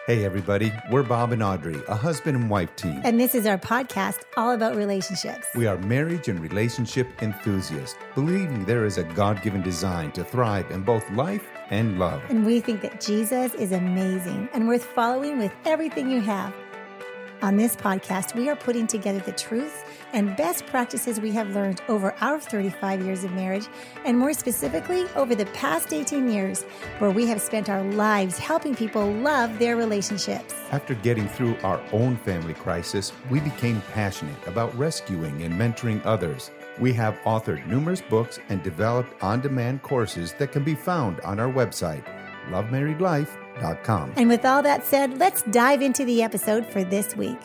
Hey everybody, we're Bob and Audrey, a husband and wife team. And this is our podcast all about relationships. We are marriage and relationship enthusiasts, believing there is a God-given design to thrive in both life and love. And we think that Jesus is amazing and worth following with everything you have. On this podcast, we are putting together the truth and best practices we have learned over our 35 years of marriage, and more specifically, over the past 18 years, where we have spent our lives helping people love their relationships. After getting through our own family crisis, we became passionate about rescuing and mentoring others. We have authored numerous books and developed on-demand courses that can be found on our website, lovemarriedlife.com. And with all that said, let's dive into the episode for this week.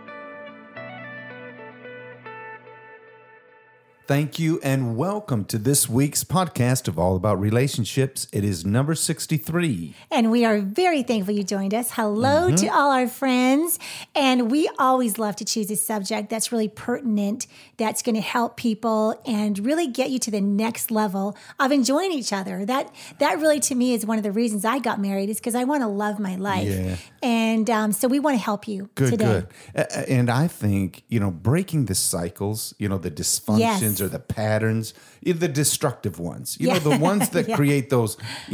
Thank you and welcome to this week's podcast of All About Relationships. It is number 63. And we are very thankful you joined us. Hello to all our friends. And we always love to choose a subject that's really pertinent, that's going to help people and really get you to the next level of enjoying each other. That really, to me, is one of the reasons I got married, is because I want to love my life. Yeah. And so we want to help you today. Good. And I think, breaking the cycles, the dysfunctions or the patterns, the destructive ones, the ones that create those,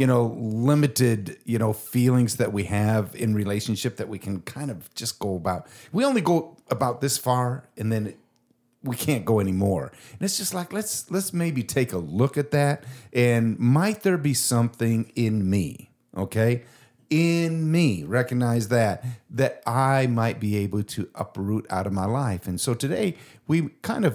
limited, feelings that we have in relationship that we can kind of just go about. We only go about this far and then we can't go anymore. And it's just like, let's maybe take a look at that. And might there be something in me, okay? In me, recognize that I might be able to uproot out of my life. And so today we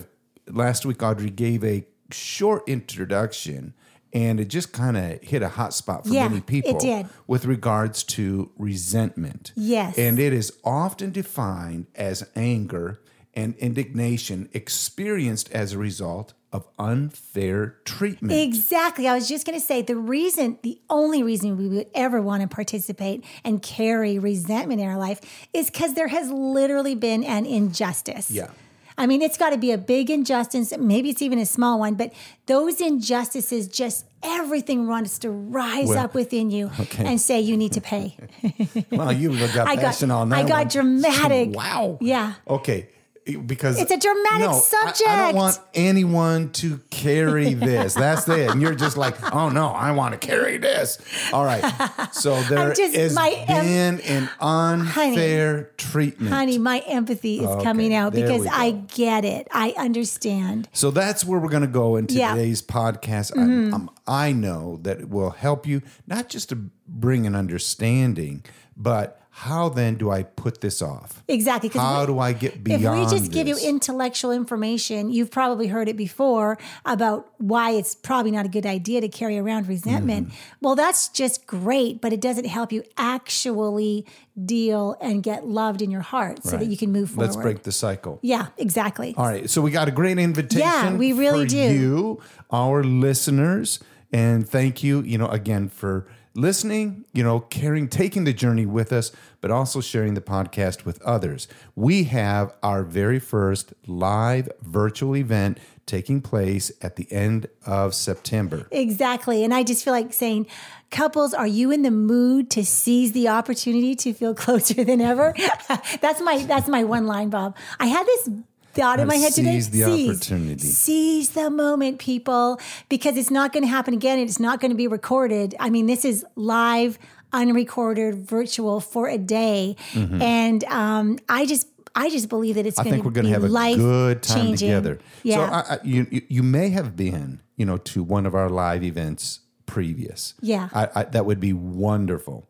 last week, Audrey gave a short introduction, and it just kind of hit a hot spot for many people. It did. With regards to resentment. Yes. And it is often defined as anger and indignation experienced as a result of unfair treatment. Exactly. I was just going to say the only reason we would ever want to participate and carry resentment in our life is because there has literally been an injustice. Yeah. I mean, it's got to be a big injustice. Maybe it's even a small one, but those injustices, just everything wants to rise up within you and say you need to pay. Well, you got passion on that. I got dramatic. Wow. Yeah. Okay. Because it's a dramatic subject. I don't want anyone to carry this. That's it. And you're just like, oh no, I want to carry this. All right. So there has been an unfair treatment. Honey, my empathy is coming out because I get it. I understand. So that's where we're going to go in today's podcast. I know that it will help you not just to bring an understanding, but how then do I put this off? Exactly. How do I get beyond If we just give you intellectual information, you've probably heard it before about why it's probably not a good idea to carry around resentment. Well, that's just great, but it doesn't help you actually deal and get loved in your heart so that you can move forward. Let's break the cycle. Yeah, exactly. All right. So we got a great invitation yeah, we really for you, our listeners. And thank you, again, for listening, taking the journey with us, but also sharing the podcast with others. We have our very first live virtual event taking place at the end of September. Exactly. And I just feel like saying, couples, are you in the mood to seize the opportunity to feel closer than ever? That's my one line, Bob. I had this thought in my head today. Seize the opportunity. Seize the moment, people, because it's not going to happen again. It's not going to be recorded. I mean, this is live, unrecorded, virtual for a day. And I just believe that it's going to be life-changing. I think we're going to have a good time together. Yeah. So you may have been, to one of our live events previous. Yeah. That would be wonderful.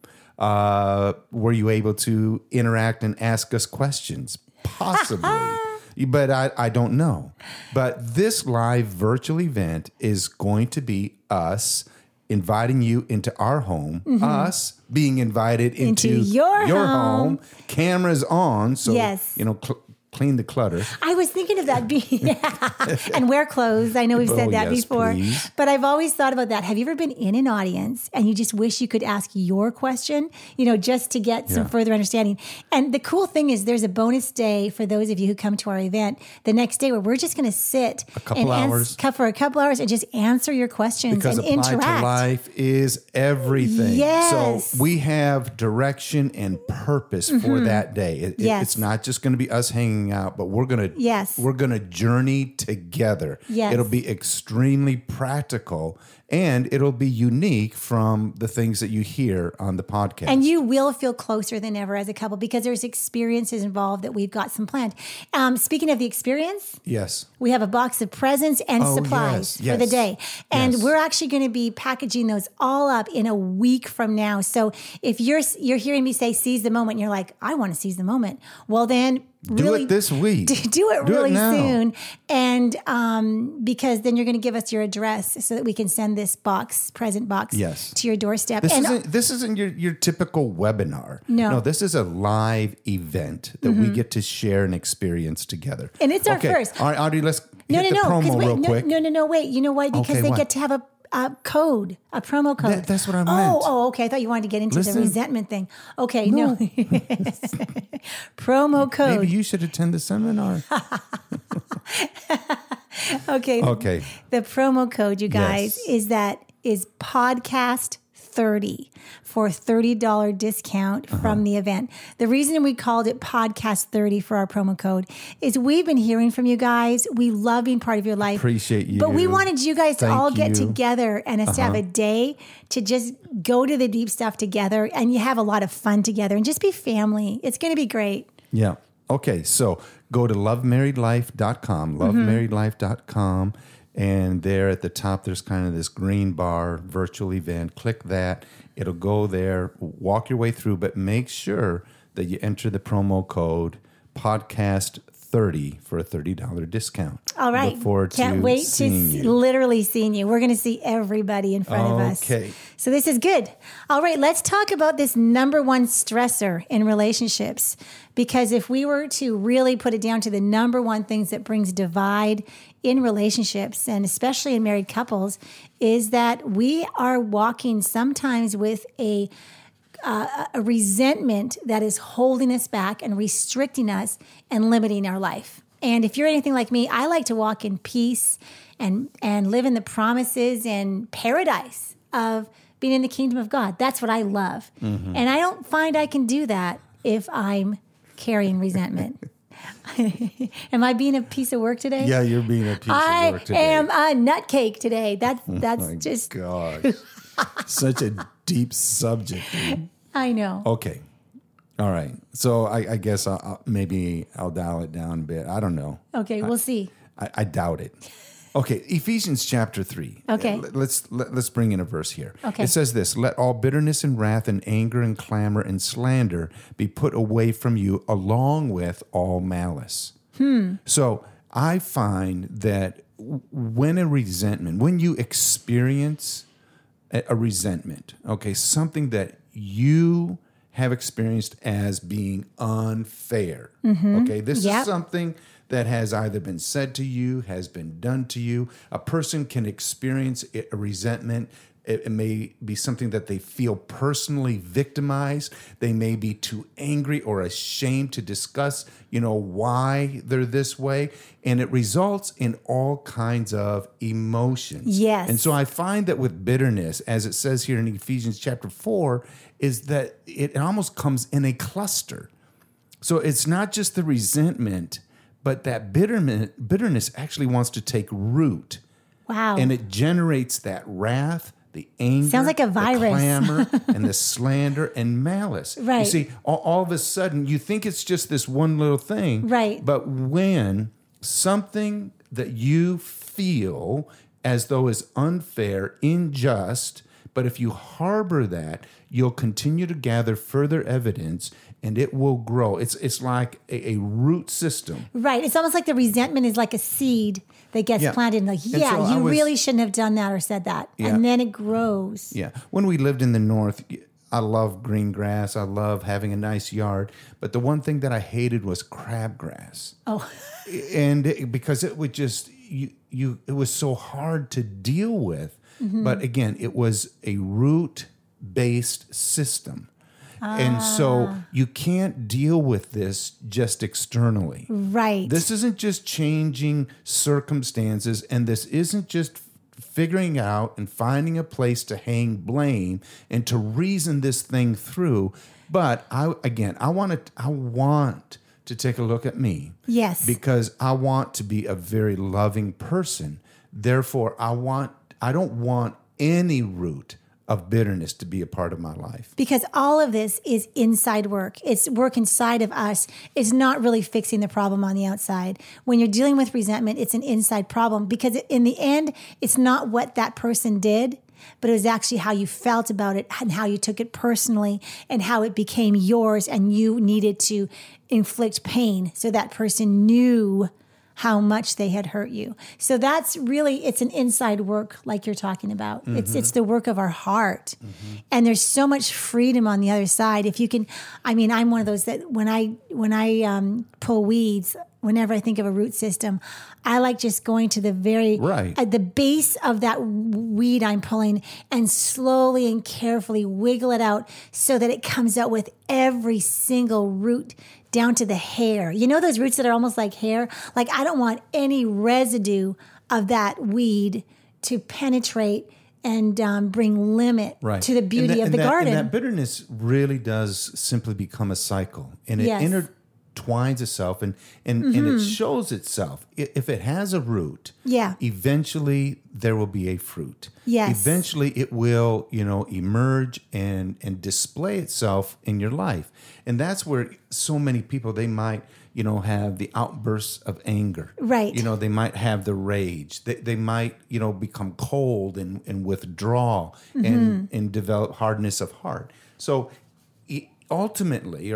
Were you able to interact and ask us questions? Possibly. But I don't know. But this live virtual event is going to be us inviting you into our home, us being invited into your home, cameras on. So, clean the clutter. I was thinking of that. And wear clothes. I know we've said that before. Please. But I've always thought about that. Have you ever been in an audience and you just wish you could ask your question, just to get some further understanding? And the cool thing is there's a bonus day for those of you who come to our event the next day where we're just going to sit for a couple hours and just answer your questions because and Applied interact. to Life is everything. Yes. So we have direction and purpose for that day. It's not just going to be us hanging out, but we're going to journey together. Yes. It'll be extremely practical and it'll be unique from the things that you hear on the podcast. And you will feel closer than ever as a couple because there's experiences involved that we've got some planned. Speaking of the experience, yes, we have a box of presents and supplies for the day. And we're actually going to be packaging those all up in a week from now. So if you're hearing me say seize the moment, and you're like, I want to seize the moment. Well, then do it this week. Do it really soon. And because then you're going to give us your address so that we can send this present box to your doorstep. This isn't your typical webinar. No, this is a live event that we get to share and experience together. And it's our first. All right, Audrey, let's hit the promo real quick. No, wait. You know why? Because they get to have a code, a promo code. That's what I meant. Oh, okay. I thought you wanted to get into the resentment thing. Okay, no. Promo code. Maybe you should attend the seminar. Okay. The promo code, you guys, is podcast 30 for $30 discount from the event. The reason we called it podcast 30 for our promo code is we've been hearing from you guys. We love being part of your life. Appreciate you. But we wanted you guys to all get together and us to have a day to just go to the deep stuff together and you have a lot of fun together and just be family. It's going to be great. Yeah. Okay. So go to lovemarriedlife.com, lovemarriedlife.com. And there at the top, there's kind of this green bar, virtual event. Click that. It'll go there. Walk your way through, but make sure that you enter the promo code podcast 30 for a $30 discount. All right. Look forward Can't wait to literally seeing you. We're going to see everybody in front of us. Okay. So this is good. All right. Let's talk about this number one stressor in relationships. Because if we were to really put it down to the number one things that brings divide in relationships, and especially in married couples, is that we are walking sometimes with a resentment that is holding us back and restricting us and limiting our life. And if you're anything like me, I like to walk in peace and live in the promises and paradise of being in the kingdom of God. That's what I love. Mm-hmm. And I don't find I can do that if I'm carrying resentment. Am I being a piece of work today? Yeah, you're being a piece of work today. I am a nutcake today. That's just... Gosh. Such a deep subject. I know. Okay. All right. So I guess maybe I'll dial it down a bit. I don't know. Okay, we'll see. I doubt it. Okay, Ephesians chapter 3. Okay. Let's bring in a verse here. Okay. It says this, let all bitterness and wrath and anger and clamor and slander be put away from you along with all malice. So I find that when you experience a resentment, okay, something that you have experienced as being unfair, okay, this is something that has either been said to you, has been done to you. A person can experience a resentment. It may be something that they feel personally victimized. They may be too angry or ashamed to discuss, why they're this way. And it results in all kinds of emotions. Yes. And so I find that with bitterness, as it says here in Ephesians chapter 4, is that it almost comes in a cluster. So it's not just the resentment, but that bitterness actually wants to take root. Wow. And it generates that wrath, the anger, sounds like a virus. The clamor, and the slander and malice. Right. You see, all of a sudden, you think it's just this one little thing. Right. But when something that you feel as though is unfair, unjust, but if you harbor that, you'll continue to gather further evidence and it will grow. It's like a root system. Right. It's almost like the resentment is like a seed that gets planted. Like, so you really shouldn't have done that or said that. Yeah. And then it grows. Yeah. When we lived in the North, I love green grass. I love having a nice yard. But the one thing that I hated was crabgrass. Oh. Because it would just, it was so hard to deal with. But again, it was a root-based system. And so you can't deal with this just externally. Right. This isn't just changing circumstances, and this isn't just figuring out and finding a place to hang blame and to reason this thing through. But I want to take a look at me. Yes. Because I want to be a very loving person. Therefore, I don't want any root of bitterness to be a part of my life. Because all of this is inside work. It's work inside of us. It's not really fixing the problem on the outside. When you're dealing with resentment, it's an inside problem because in the end, it's not what that person did, but it was actually how you felt about it and how you took it personally and how it became yours and you needed to inflict pain so that person knew how much they had hurt you. So that's really, it's an inside work like you're talking about. It's the work of our heart. And there's so much freedom on the other side. If you can, I'm one of those that when I pull weeds, whenever I think of a root system, I like just going to the very, at the base of that weed I'm pulling and slowly and carefully wiggle it out so that it comes out with every single root down to the hair. You know those roots that are almost like hair? Like I don't want any residue of that weed to penetrate and bring limit to the beauty of the garden. And that bitterness really does simply become a cycle. And it intertwines itself and it shows itself. If it has a root, eventually there will be a fruit. Yes. Eventually it will, emerge and display itself in your life. And that's where so many people, they might, have the outbursts of anger. Right. They might have the rage. They might, become cold and withdraw and develop hardness of heart. So ultimately,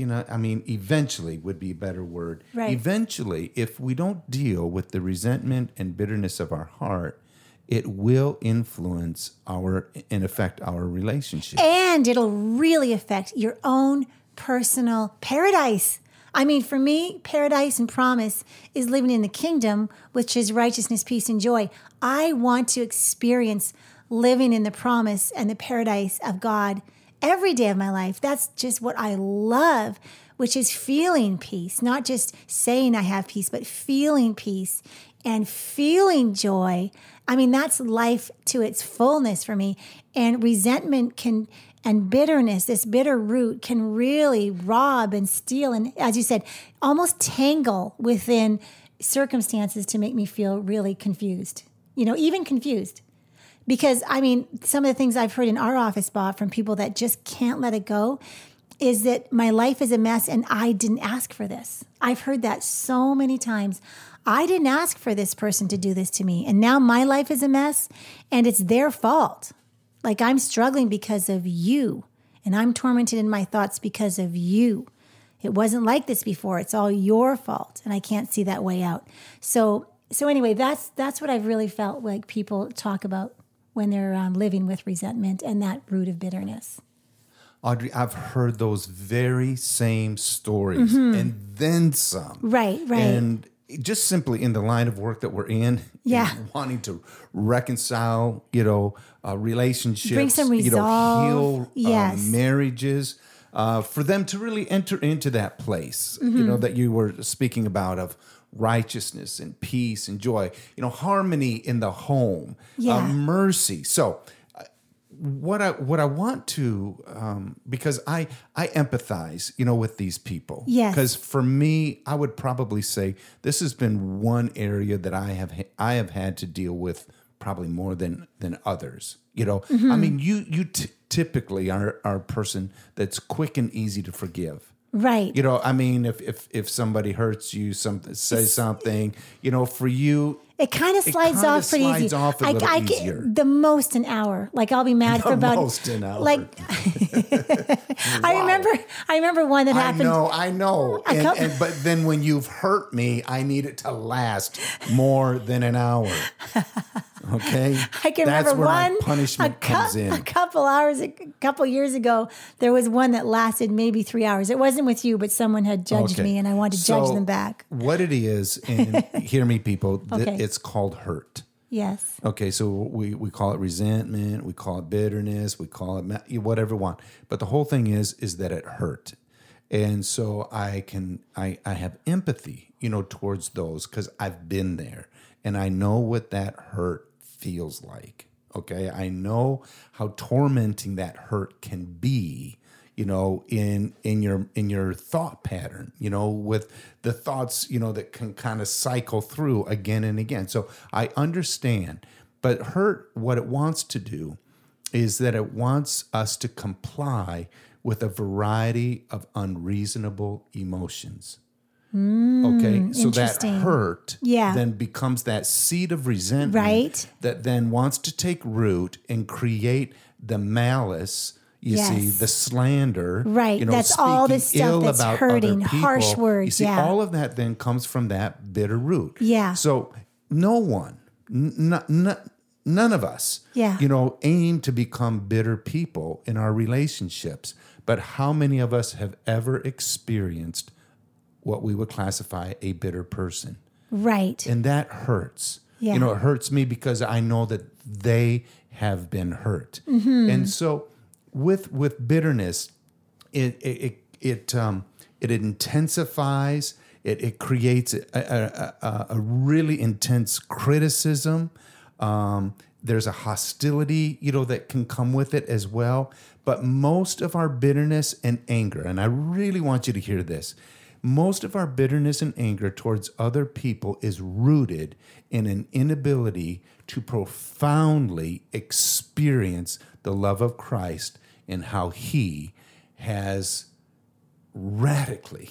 eventually would be a better word. Right. Eventually, if we don't deal with the resentment and bitterness of our heart, it will influence and affect our relationship. And it'll really affect your own personal paradise. For me, paradise and promise is living in the kingdom, which is righteousness, peace, and joy. I want to experience living in the promise and the paradise of God every day of my life. That's just what I love, which is feeling peace, not just saying I have peace, but feeling peace and feeling joy. That's life to its fullness for me. And resentment and bitterness, this bitter root can really rob and steal and, as you said, almost tangle within circumstances to make me feel really confused, even confused. Because, some of the things I've heard in our office, Bob, from people that just can't let it go is that my life is a mess and I didn't ask for this. I've heard that so many times. I didn't ask for this person to do this to me. And now my life is a mess and it's their fault. Like I'm struggling because of you and I'm tormented in my thoughts because of you. It wasn't like this before. It's all your fault and I can't see that way out. So anyway, that's what I've really felt like people talk about when they're living with resentment and that root of bitterness. Audrey, I've heard those very same stories and then some. Right. And just simply in the line of work that we're in, wanting to reconcile, relationships, bring some resolve, heal marriages, for them to really enter into that place, that you were speaking about of righteousness and peace and joy, harmony in the home, mercy. So what I want to, because I empathize, with these people. Yes. Because for me, I would probably say this has been one area that I have had to deal with probably more than others. You typically are a person that's quick and easy to forgive. Right. If somebody hurts you, says something, for you, it kind of slides off pretty easy. Off a little easier. The most an hour. Like I'll be mad for about most an hour. Like I remember one that happened. I know. But then when you've hurt me, I need it to last more than an hour. Okay, I can That's remember where my one punishment comes in. a couple years ago. There was one that lasted maybe 3 hours. It wasn't with you, but someone had judged me, and I wanted to judge them back. What it is, and hear me, people, Okay. it's called hurt. Yes. Okay, so we call it resentment, we call it bitterness, we call it whatever we want. But the whole thing is that it hurt. And so I have empathy, towards those because I've been there and I know what that hurt feels like. Okay, I know how tormenting that hurt can be, in your thought pattern, with the thoughts, that can kind of cycle through again and again. So I understand, but hurt, what it wants to do is that it wants us to comply with a variety of unreasonable emotions. Okay, so that hurt then becomes that seed of resentment that then wants to take root and create the malice, you see, the slander. Right, that's all the stuff that's hurting, harsh words. You see, all of that then comes from that bitter root. Yeah. So no one, none of us, aim to become bitter people in our relationships. But how many of us have ever experienced what we would classify a bitter person? Right. And that hurts. Yeah. It hurts me because I know that they have been hurt. Mm-hmm. And so with bitterness, it intensifies, it creates a really intense criticism. There's a hostility, that can come with it as well. But most of our bitterness and anger, and I really want you to hear this, most of our bitterness and anger towards other people is rooted in an inability to profoundly experience the love of Christ and how He has radically,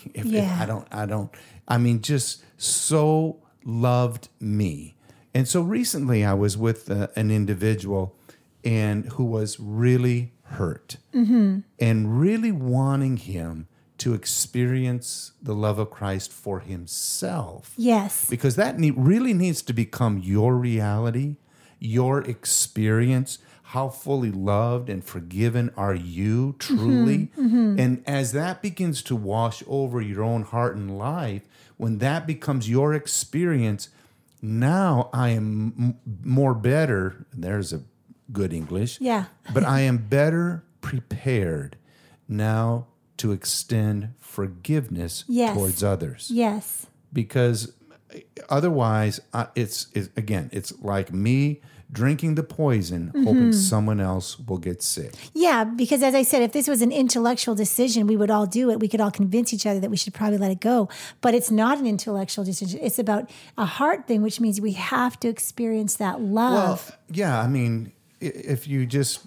just so loved me. And so recently I was with an individual and who was really hurt and really wanting him to experience the love of Christ for himself. Yes. Because that really needs to become your reality, your experience. How fully loved and forgiven are you truly? And as that begins to wash over your own heart and life, when that becomes your experience, now I am more better. There's a good English. Yeah. But I am better prepared now to extend forgiveness towards others. Yes. Because otherwise, it's like me drinking the poison, hoping someone else will get sick. Yeah, because as I said, if this was an intellectual decision, we would all do it. We could all convince each other that we should probably let it go. But it's not an intellectual decision. It's about a heart thing, which means we have to experience that love. Well, yeah, if you just,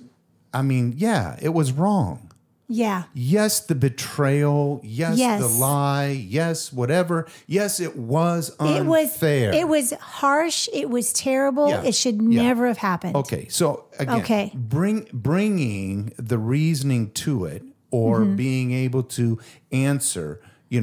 it was wrong. Yeah. Yes, the betrayal. Yes, the lie. Yes, whatever. Yes, it was unfair. It was harsh. It was terrible. Yeah. It should never have happened. Okay. So again, bringing the reasoning to it, or being able to answer,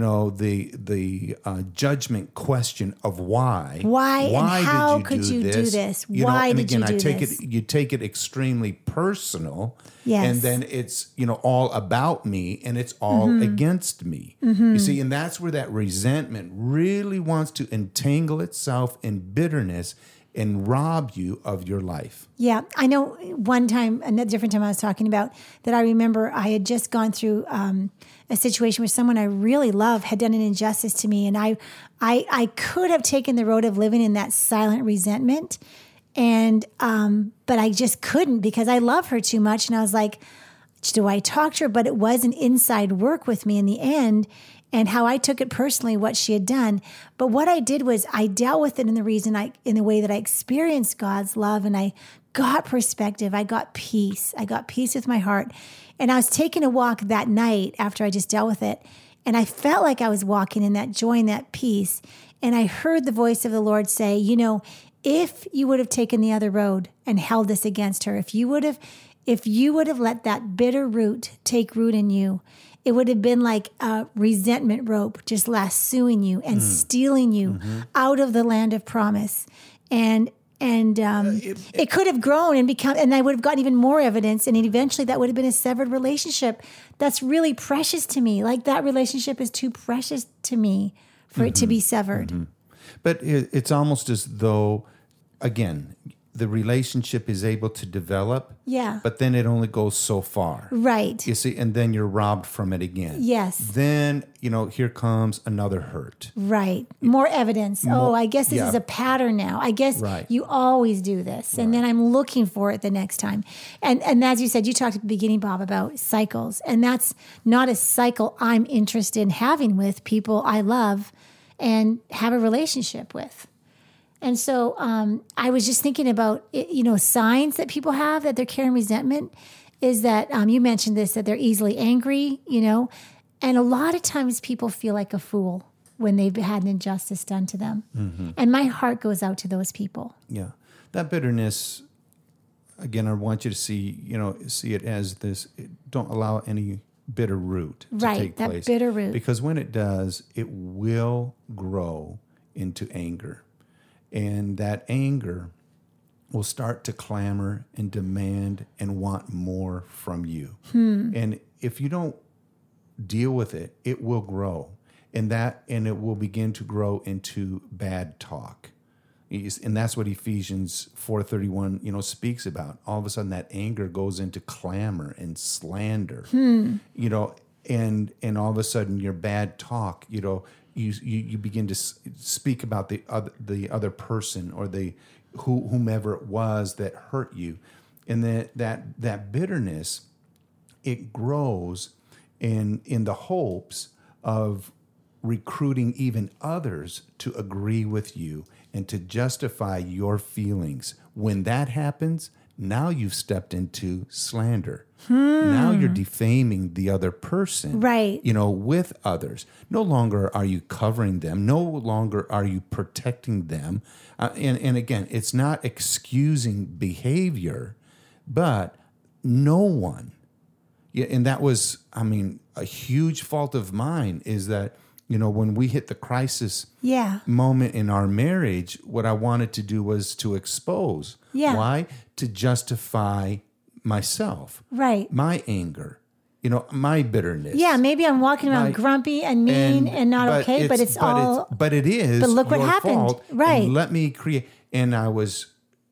the judgment question of why. Why and how could you do this? Why did you do this? You take it extremely personal. Yes. And then it's, all about me and it's all against me. You see, and that's where that resentment really wants to entangle itself in bitterness and rob you of your life. Yeah. I know one time, a different time I was talking about that, I remember I had just gone through a situation where someone I really love had done an injustice to me. And I could have taken the road of living in that silent resentment. And, but I just couldn't because I love her too much. And I was like, do I talk to her? But it was an inside work with me in the end, and how I took it personally, what she had done. But what I did was I dealt with it in the way that I experienced God's love, and I got perspective. I got peace. I got peace with my heart. And I was taking a walk that night after I just dealt with it. And I felt like I was walking in that joy and that peace. And I heard the voice of the Lord say, if you would have taken the other road and held this against her, if you would have let that bitter root take root in you, it would have been like a resentment rope just lassoing you and stealing you out of the land of promise. And And it could have grown and become, and I would have gotten even more evidence, and eventually that would have been a severed relationship. That's really precious to me. Like, that relationship is too precious to me for it to be severed. But it's almost as though, again, the relationship is able to develop. Yeah. But then it only goes so far. Right. You see, and then you're robbed from it again. Yes. Then, here comes another hurt. Right. More evidence. I guess this is a pattern now. I guess you always do this. And then I'm looking for it the next time. And as you said, you talked at the beginning, Bob, about cycles. And that's not a cycle I'm interested in having with people I love and have a relationship with. And so I was just thinking about, signs that people have that they're carrying resentment is that you mentioned this, that they're easily angry, and a lot of times people feel like a fool when they've had an injustice done to them. Mm-hmm. And my heart goes out to those people. Yeah. That bitterness, again, I want you to see it as this, don't allow any bitter root to take place. Right, that bitter root. Because when it does, it will grow into anger. And that anger will start to clamor and demand and want more from you. And if you don't deal with it, it will grow. And it will begin to grow into bad talk. And that's what Ephesians 4:31, speaks about. All of a sudden that anger goes into clamor and slander. And all of a sudden your bad talk, you begin to speak about the other person or whomever it was that hurt you, and that bitterness, it grows in the hopes of recruiting even others to agree with you and to justify your feelings. When that happens, now you've stepped into slander. Now you're defaming the other person, right? With others. No longer are you covering them. No longer are you protecting them. And again, it's not excusing behavior, but no one. Yeah, and that was, a huge fault of mine is that, when we hit the crisis moment in our marriage, what I wanted to do was to expose. Yeah. Why? To justify myself, right? My anger, my bitterness. Yeah, maybe I'm walking around grumpy and mean and not okay, but it is. But look what happened, fault, right? Let me create. And I was,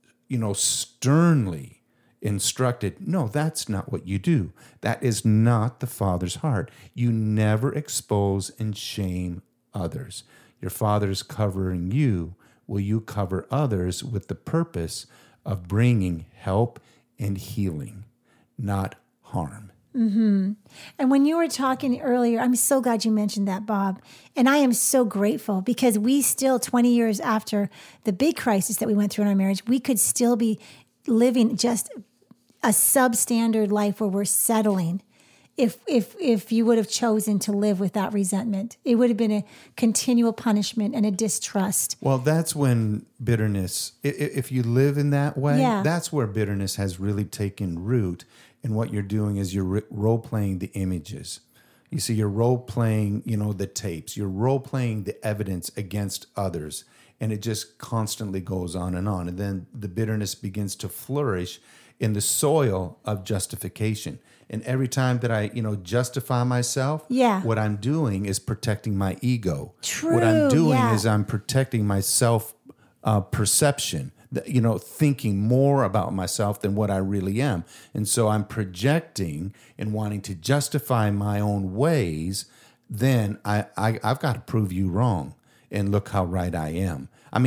sternly instructed. No, that's not what you do. That is not the Father's heart. You never expose and shame others. Your Father is covering you. Will you cover others with the purpose of bringing help and healing, not harm? Mm-hmm. And when you were talking earlier, I'm so glad you mentioned that, Bob. And I am so grateful because we still, 20 years after the big crisis that we went through in our marriage, we could still be living just a substandard life where we're settling. If you would have chosen to live with that resentment, it would have been a continual punishment and a distrust. Well, that's when bitterness, if you live in that way, that's where bitterness has really taken root. And what you're doing is you're role-playing the images. You see, you're role-playing, the tapes. You're role-playing the evidence against others. And it just constantly goes on. And then the bitterness begins to flourish in the soil of justification. And every time that I, justify myself, what I'm doing is protecting my ego. True, what I'm doing is I'm protecting my self-perception, thinking more about myself than what I really am. And so I'm projecting and wanting to justify my own ways. Then I've got to prove you wrong. And look how right I am.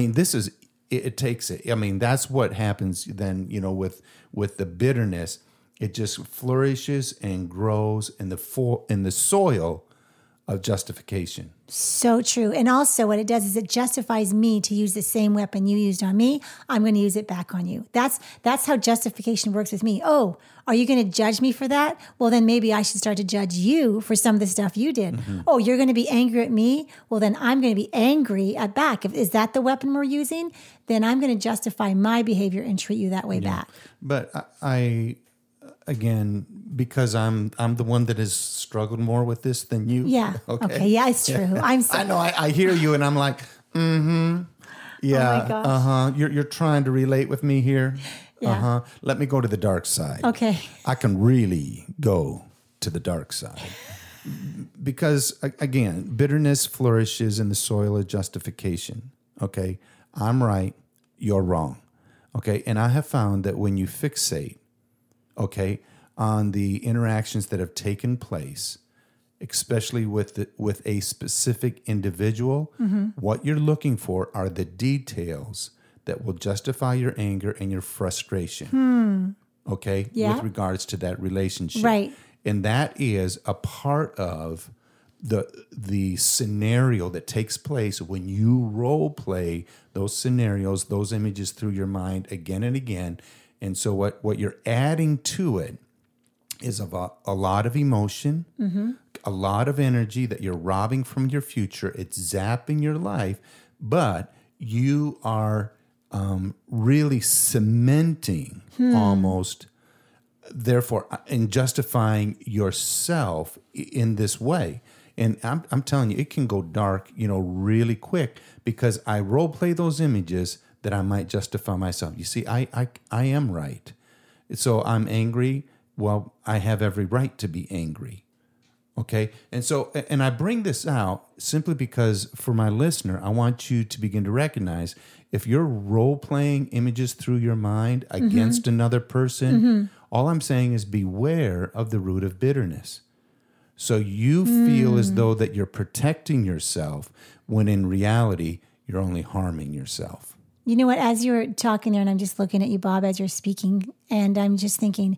It takes it. That's what happens then, with the bitterness. It just flourishes and grows in the soil of justification. So true. And also what it does is it justifies me to use the same weapon you used on me. I'm going to use it back on you. That's how justification works with me. Oh, are you going to judge me for that? Well, then maybe I should start to judge you for some of the stuff you did. Mm-hmm. Oh, you're going to be angry at me? Well, then I'm going to be angry at back. Is that the weapon we're using? Then I'm going to justify my behavior and treat you that way back. But I again, because I'm the one that has struggled more with this than you. Yeah. Okay. Yeah, it's true. I'm sorry. I know. I hear you, and I'm like, mm-hmm. Yeah. Oh my gosh. You're trying to relate with me here. Yeah. Let me go to the dark side. Okay. I can really go to the dark side. Because, again, bitterness flourishes in the soil of justification. Okay? I'm right, you're wrong. Okay? And I have found that when you fixate, okay, on the interactions that have taken place, especially with a specific individual, what you're looking for are the details that will justify your anger and your frustration. Okay? Yeah. With regards to that relationship. Right. And that is a part of the scenario that takes place when you role play those scenarios, those images through your mind again and again. And so what you're adding to it is a lot of emotion, a lot of energy that you're robbing from your future. It's zapping your life, but you are really cementing almost, therefore, in justifying yourself in this way. And I'm telling you, it can go dark, really quick, because I role play those images that I might justify myself. You see, I am right. So I'm angry. Well, I have every right to be angry. Okay. And I bring this out simply because for my listener, I want you to begin to recognize if you're role playing images through your mind against another person, all I'm saying is beware of the root of bitterness. So you feel as though that you're protecting yourself when in reality, you're only harming yourself. You know what? As you're talking there, and I'm just looking at you, Bob, as you're speaking, and I'm just thinking,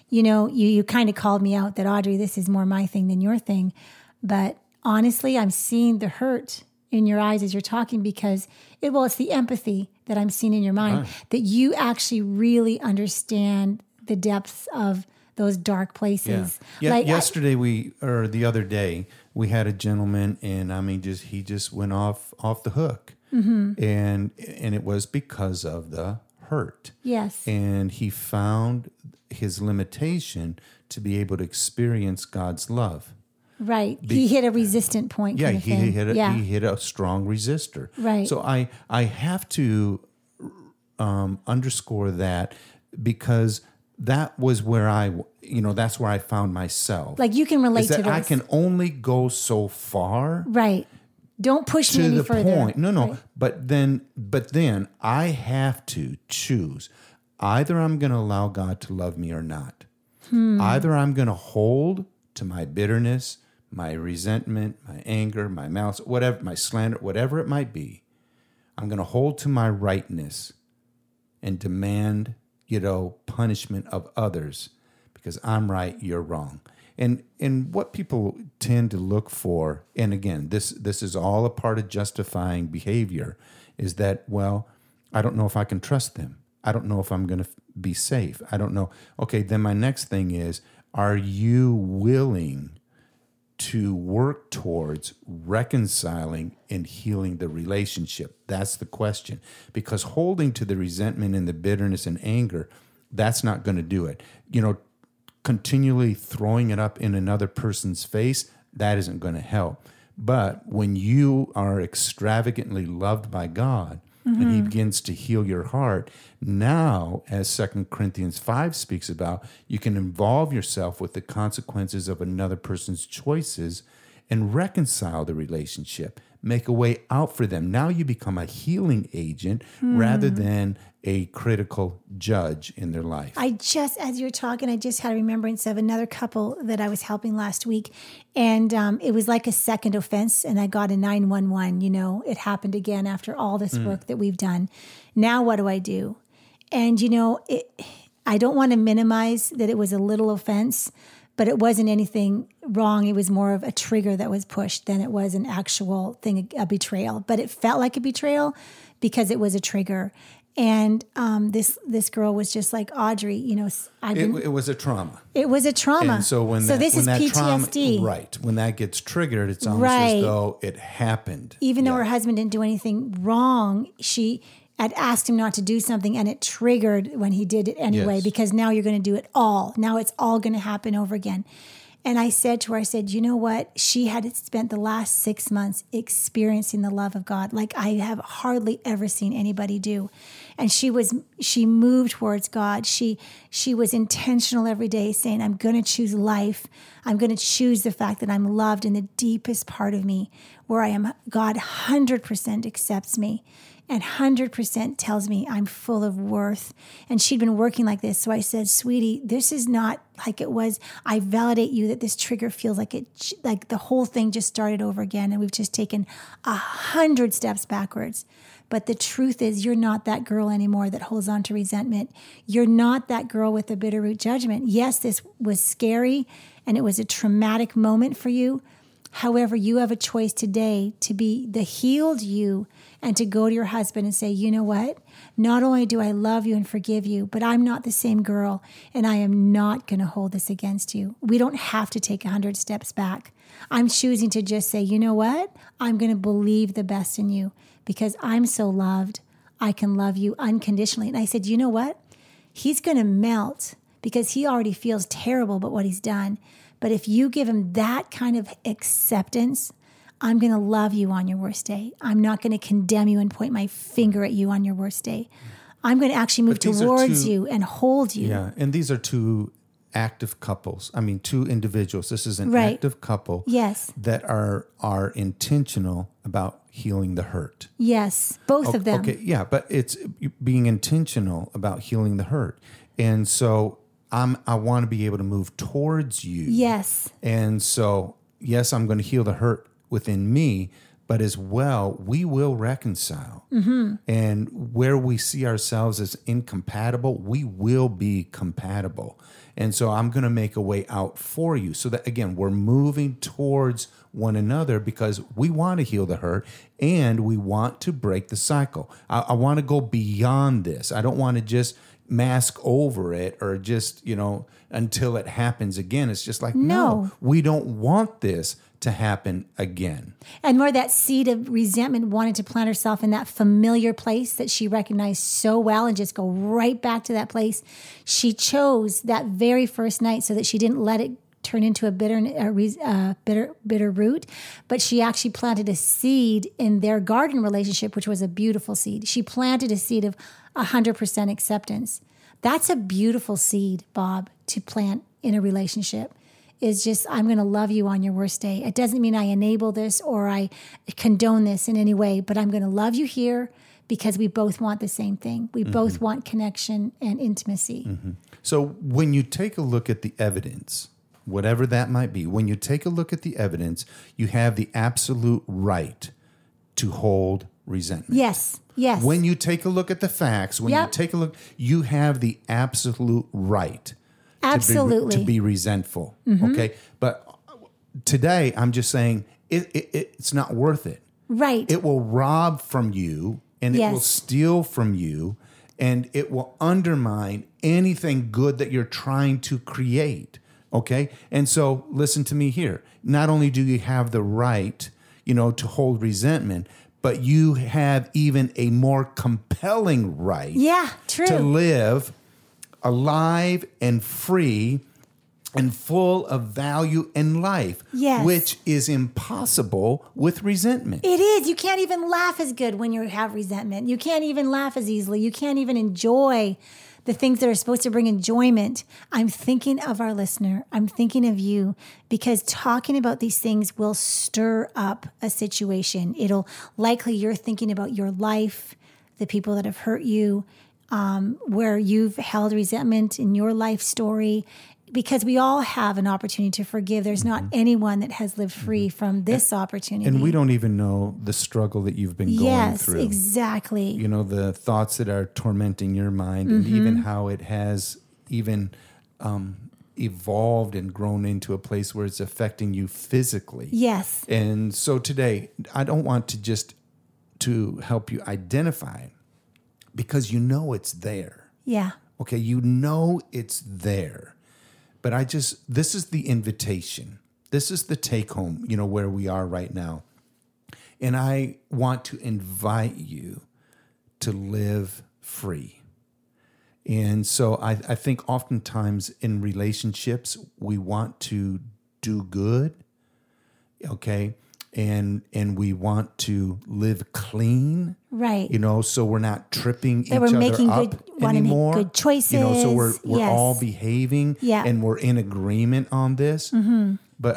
you kind of called me out that, Audrey, this is more my thing than your thing. But honestly, I'm seeing the hurt in your eyes as you're talking because it's the empathy that I'm seeing in your mind, that you actually really understand the depths of those dark places. Yeah. Yesterday the other day, we had a gentleman, and he just went off the hook. And it was because of the hurt. Yes. And he found his limitation to be able to experience God's love. Right. He hit a resistant point. Yeah, kind of he thing. he hit a strong resistor. Right. So I have to underscore that because that was where that's where I found myself. Like you can relate to this. I can only go so far. Right. Don't push me any further. To the point. No. Right. But then I have to choose. Either I'm going to allow God to love me or not. Either I'm going to hold to my bitterness, my resentment, my anger, my malice, whatever, my slander, whatever it might be. I'm going to hold to my rightness and demand, punishment of others because I'm right, you're wrong. And what people tend to look for, and again, this is all a part of justifying behavior, is that, well, I don't know if I can trust them. I don't know if I'm going to be safe. I don't know. Okay, then my next thing is, are you willing to work towards reconciling and healing the relationship? That's the question. Because holding to the resentment and the bitterness and anger, that's not going to do it. Continually throwing it up in another person's face, that isn't going to help. But when you are extravagantly loved by God, and he begins to heal your heart, now, as 2 Corinthians 5 speaks about, you can involve yourself with the consequences of another person's choices and reconcile the relationship, make a way out for them. Now you become a healing agent rather than a critical judge in their life. As you're talking, I just had a remembrance of another couple that I was helping last week. And it was like a second offense. And I got a 911. It happened again after all this work that we've done. Now, what do I do? And, I don't want to minimize that it was a little offense, but it wasn't anything wrong. It was more of a trigger that was pushed than it was an actual thing, a betrayal. But it felt like a betrayal because it was a trigger. And this girl was just like, Audrey, it was a trauma. It was a trauma. And so this is PTSD. Trauma, right. When that gets triggered, it's almost as though it happened. Even though her husband didn't do anything wrong, she had asked him not to do something, and it triggered when he did it anyway, because now you're going to do it all. Now it's all going to happen over again. And I said to her, I said, you know what? She had spent the last 6 months experiencing the love of God like I have hardly ever seen anybody do. And she moved towards God. She was intentional every day saying, I'm going to choose life. I'm going to choose the fact that I'm loved in the deepest part of me where I am. God 100% accepts me and 100% tells me I'm full of worth. And she'd been working like this. So I said, sweetie, this is not like it was. I validate you that this trigger feels like like the whole thing just started over again. And we've just taken 100 steps backwards. But the truth is you're not that girl anymore that holds on to resentment. You're not that girl with the bitter root judgment. Yes, this was scary and it was a traumatic moment for you. However, you have a choice today to be the healed you and to go to your husband and say, you know what? Not only do I love you and forgive you, but I'm not the same girl and I am not going to hold this against you. We don't have to take 100 steps back. I'm choosing to just say, you know what? I'm going to believe the best in you because I'm so loved. I can love you unconditionally. And I said, you know what? He's going to melt because he already feels terrible about what he's done. But if you give him that kind of acceptance, I'm going to love you on your worst day. I'm not going to condemn you and point my finger at you on your worst day. I'm going to actually move towards you and hold you. Yeah, and these are two active couples. I mean, two individuals. This is an active couple. Yes. That are intentional about healing the hurt. Yes, both of them. Okay, yeah, but it's being intentional about healing the hurt. And so I want to be able to move towards you. Yes. And so, yes, I'm going to heal the hurt within me, but as well, we will reconcile. Mm-hmm. And where we see ourselves as incompatible, we will be compatible. And so I'm going to make a way out for you so that, again, we're moving towards one another because we want to heal the hurt and we want to break the cycle. I want to go beyond this. I don't want to just mask over it or just, until it happens again. It's just like, no, we don't want this to happen again. And more that seed of resentment wanted to plant herself in that familiar place that she recognized so well and just go right back to that place. She chose that very first night so that she didn't let it turn into a bitter root, but she actually planted a seed in their garden relationship, which was a beautiful seed. She planted a seed of 100% acceptance. That's a beautiful seed, Bob, to plant in a relationship. Is just, I'm going to love you on your worst day. It doesn't mean I enable this or I condone this in any way, but I'm going to love you here because we both want the same thing. We both want connection and intimacy. Mm-hmm. So when you take a look at the evidence, whatever that might be, when you take a look at the evidence, you have the absolute right to hold resentment. Yes. Yes. When you take a look at the facts, when you take a look, you have the absolute right absolutely to be resentful. Mm-hmm. Okay. But today I'm just saying it's not worth it. Right. It will rob from you and it will steal from you and it will undermine anything good that you're trying to create. Okay. And so listen to me here. Not only do you have the right, to hold resentment, but you have even a more compelling right to live alive and free and full of value in life, which is impossible with resentment. It is. You can't even laugh as good when you have resentment. You can't even laugh as easily. You can't even enjoy the things that are supposed to bring enjoyment. I'm thinking of our listener. I'm thinking of you because talking about these things will stir up a situation. It'll likely you're thinking about your life, the people that have hurt you, where you've held resentment in your life story, because we all have an opportunity to forgive. There's not anyone that has lived free from this opportunity. And we don't even know the struggle that you've been going through. Yes, exactly. The thoughts that are tormenting your mind and even how it has even evolved and grown into a place where it's affecting you physically. Yes. And so today, I don't want to help you identify because it's there. Yeah. Okay, it's there. But this is the invitation. This is the take home, where we are right now. And I want to invite you to live free. And so I think oftentimes in relationships, we want to do good, okay? And we want to live clean, right? So we're not tripping that each we're other making up good, want to anymore. make good choices. So we're Yes. all behaving, Yeah. and we're in agreement on this. But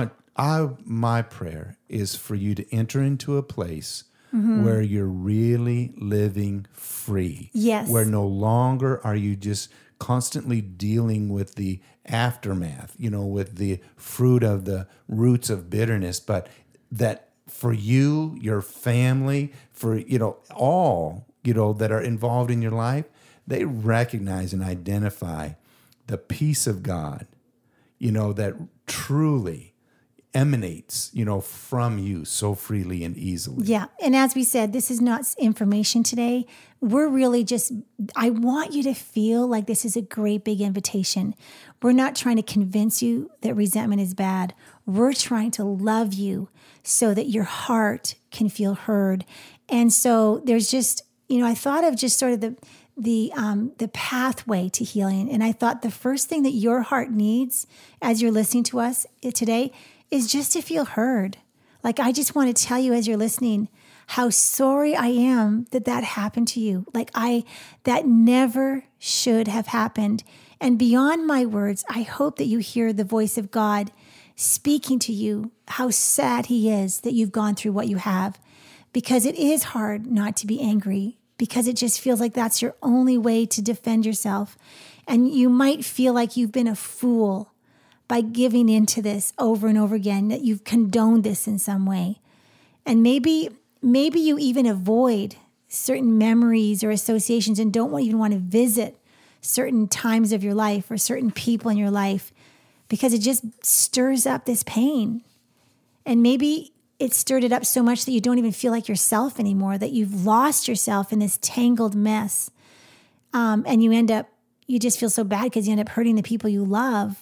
my prayer is for you to enter into a place where you're really living free. Yes. Where no longer are you just constantly dealing with the aftermath, with the fruit of the roots of bitterness, but that for you, your family, for, all, that are involved in your life, they recognize and identify the peace of God, that truly emanates, from you so freely and easily. Yeah. And as we said, this is not information today. We're really I want you to feel like this is a great big invitation. We're not trying to convince you that resentment is bad. We're trying to love you so that your heart can feel heard. And so there's just, I thought of just sort of the pathway to healing. And I thought the first thing that your heart needs as you're listening to us today is just to feel heard. Like, I just want to tell you as you're listening how sorry I am that happened to you. Like, that never should have happened. And beyond my words, I hope that you hear the voice of God speaking to you, how sad he is that you've gone through what you have, because it is hard not to be angry, because it just feels like that's your only way to defend yourself. And you might feel like you've been a fool by giving into this over and over again, that you've condoned this in some way. And maybe you even avoid certain memories or associations and don't even want to visit certain times of your life or certain people in your life because it just stirs up this pain. And maybe it stirred it up so much that you don't even feel like yourself anymore, that you've lost yourself in this tangled mess. And you just feel so bad because you end up hurting the people you love,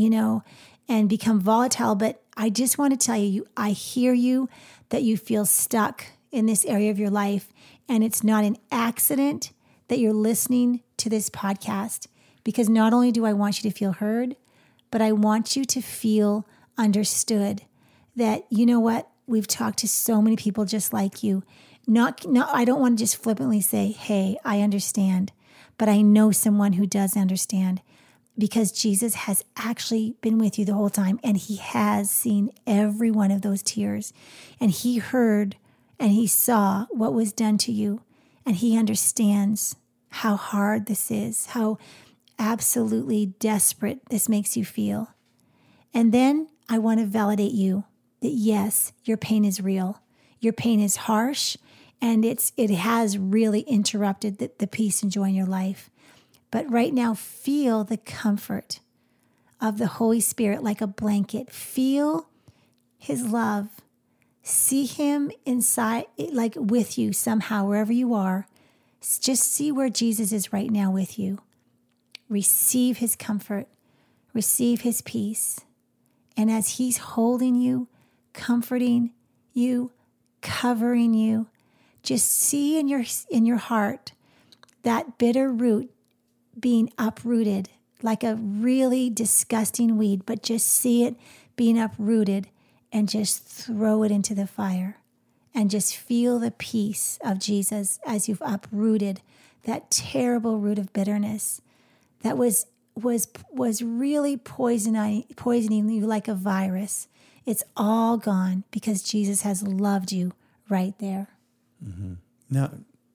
and become volatile. But I just want to tell you, I hear you, that you feel stuck in this area of your life. And it's not an accident that you're listening to this podcast, because not only do I want you to feel heard, but I want you to feel understood. That, you know what, we've talked to so many people just like you. I don't want to just flippantly say, hey, I understand, but I know someone who does understand, because Jesus has actually been with you the whole time, and he has seen every one of those tears, and he heard and he saw what was done to you, and he understands how hard this is, how absolutely desperate this makes you feel. And then I want to validate you that yes, your pain is real. Your pain is harsh, and it has really interrupted the peace and joy in your life. But right now, feel the comfort of the Holy Spirit like a blanket. Feel his love. See him inside, like with you somehow, wherever you are. Just see where Jesus is right now with you. Receive his comfort. Receive his peace. And as he's holding you, comforting you, covering you, just see in your heart that bitter root being uprooted like a really disgusting weed, but just see it being uprooted and just throw it into the fire and just feel the peace of Jesus as you've uprooted that terrible root of bitterness that was really poisoning you like a virus. It's all gone because Jesus has loved you right there. Mm-hmm. Now,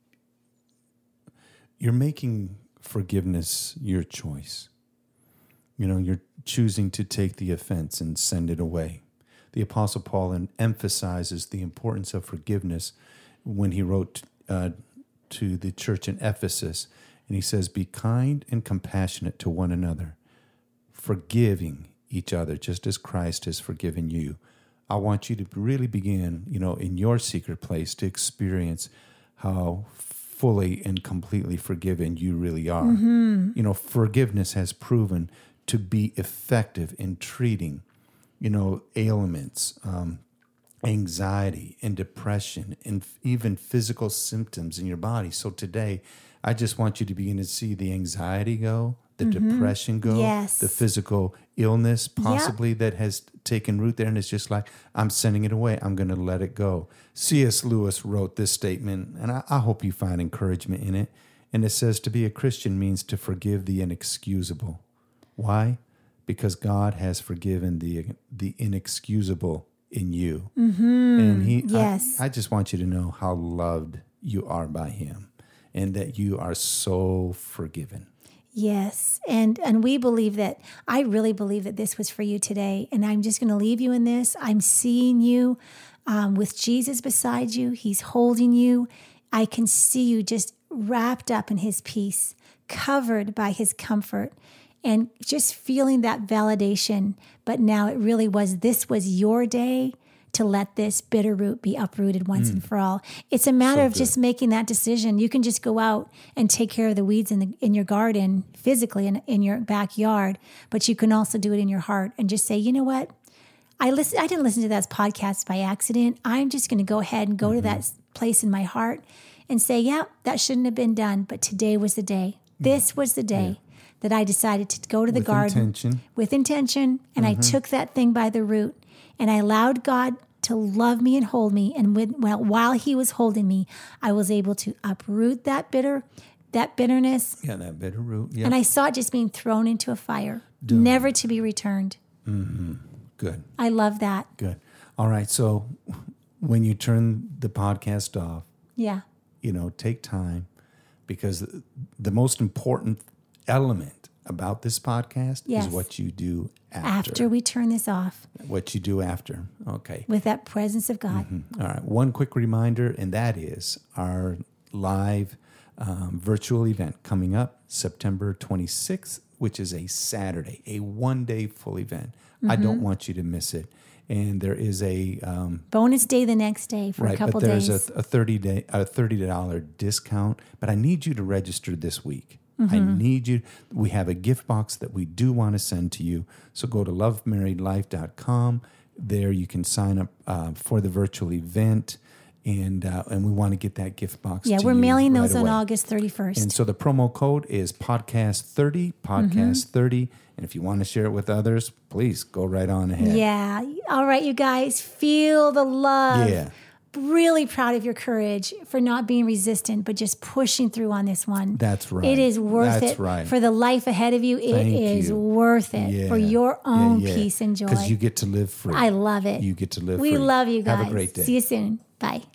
you're making forgiveness your choice. You're choosing to take the offense and send it away. The Apostle Paul emphasizes the importance of forgiveness when he wrote to the church in Ephesus. And he says, be kind and compassionate to one another, forgiving each other just as Christ has forgiven you. I want you to really begin, in your secret place to experience how fully and completely forgiven you really are. Mm-hmm. Forgiveness has proven to be effective in treating, ailments, anxiety and depression, and even physical symptoms in your body. So today, I just want you to begin to see the anxiety go, the depression go, Yes. the physical illness possibly that has taken root there. And it's just like, I'm sending it away. I'm going to let it go. C.S. Lewis wrote this statement, and I hope you find encouragement in it. And it says, to be a Christian means to forgive the inexcusable. Why? Because God has forgiven the inexcusable in you. And Yes. I just want you to know how loved you are by him and that you are so forgiven. Yes. And we believe that, I really believe that this was for you today. And I'm just going to leave you in this. I'm seeing you with Jesus beside you. He's holding you. I can see you just wrapped up in his peace, covered by his comfort, and just feeling that validation. But now it really was, this was your day to let this bitter root be uprooted once and for all. It's a matter of just making that decision. You can just go out and take care of the weeds in your garden physically in your backyard, but you can also do it in your heart and just say, you know what? I didn't listen to that podcast by accident. I'm just going to go ahead and go to that place in my heart and say, yeah, that shouldn't have been done, but today was the day. This was the day that I decided to go to the garden with intention, and I took that thing by the root, and I allowed God to love me and hold me. And while he was holding me, I was able to uproot that bitterness. Yeah, that bitter root. Yeah. And I saw it just being thrown into a fire, never to be returned. Good. I love that. Good. All right. So when you turn the podcast off, take time, because the most important element about this podcast is what you do after we turn this off. What you do after. Okay. With that presence of God. All right. One quick reminder, and that is our live virtual event coming up September 26th, which is a Saturday, a one-day full event. I don't want you to miss it. And there is a bonus day the next day for a couple days. There's a $30 discount, but I need you to register this week. I need you. We have a gift box that we do want to send to you. So go to lovemarriedlife.com. There you can sign up for the virtual event, and we want to get that gift box. Yeah, to we're you mailing right those away. on August 31st. And so the promo code is podcast30, podcast30. And if you want to share it with others, please go right on ahead. Yeah. All right, you guys, feel the love. Yeah. Really proud of your courage for not being resistant, but just pushing through on this one. That's right. It is worth That's it. right. For the life ahead of you, it is worth it for your own peace and joy. Because you get to live free. I love it. You get to live free. We love you guys. Have a great day. See you soon. Bye.